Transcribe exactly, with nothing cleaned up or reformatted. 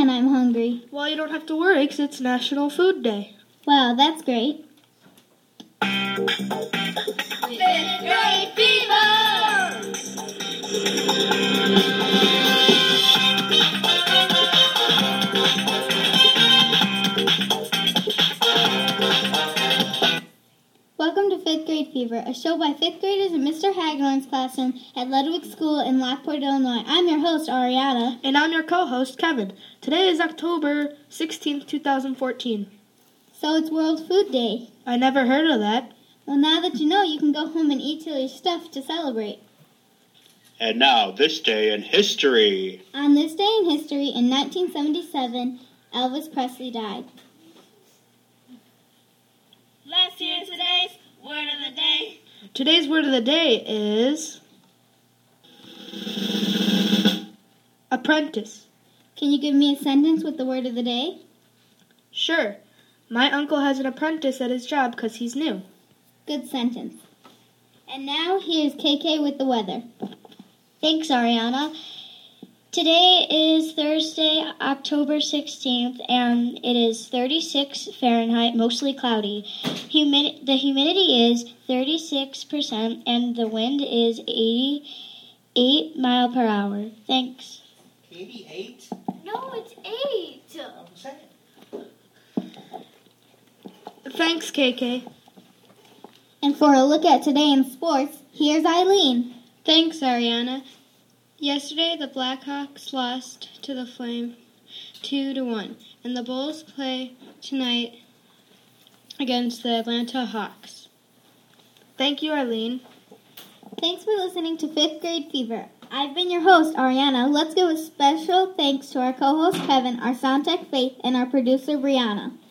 And I'm hungry. Well, you don't have to worry because it's National Food Day. Wow, that's great. Fifth Grade Fever! Welcome to Fifth Grade Fever, a show by fifth graders in Mister Hagelein's classroom at Ludwig School in Lockport, Illinois. I'm your host, Ariana. And I'm your co-host, Kevin. Today is October sixteenth, twenty fourteen. So it's World Food Day. I never heard of that. Well, now that you know, you can go home and eat till you're stuffed to celebrate. And now, this day in history. On this day in history, in nineteen seventy-seven, Elvis Presley died. Let's hear today's word of the day. Today's word of the day is apprentice. Can you give me a sentence with the word of the day? Sure. My uncle has an apprentice at his job because he's new. Good sentence. And now here's K K with the weather. Thanks, Ariana. Today is Thursday, October sixteenth, and it is thirty-six Fahrenheit, mostly cloudy. Humid- the humidity is thirty-six percent, and the wind is eighty-eight mile per hour. Thanks. eighty-eight? No, it's eight. I'm saying. Thanks, K K. And for a look at today in sports, here's Eileen. Thanks, Ariana. Yesterday, the Blackhawks lost to the Flame two to one, and the Bulls play tonight against the Atlanta Hawks. Thank you, Eileen. Thanks for listening to Fifth Grade Fever. I've been your host, Ariana. Let's give a special thanks to our co-host, Kevin, our sound tech, Faith, and our producer, Brianna.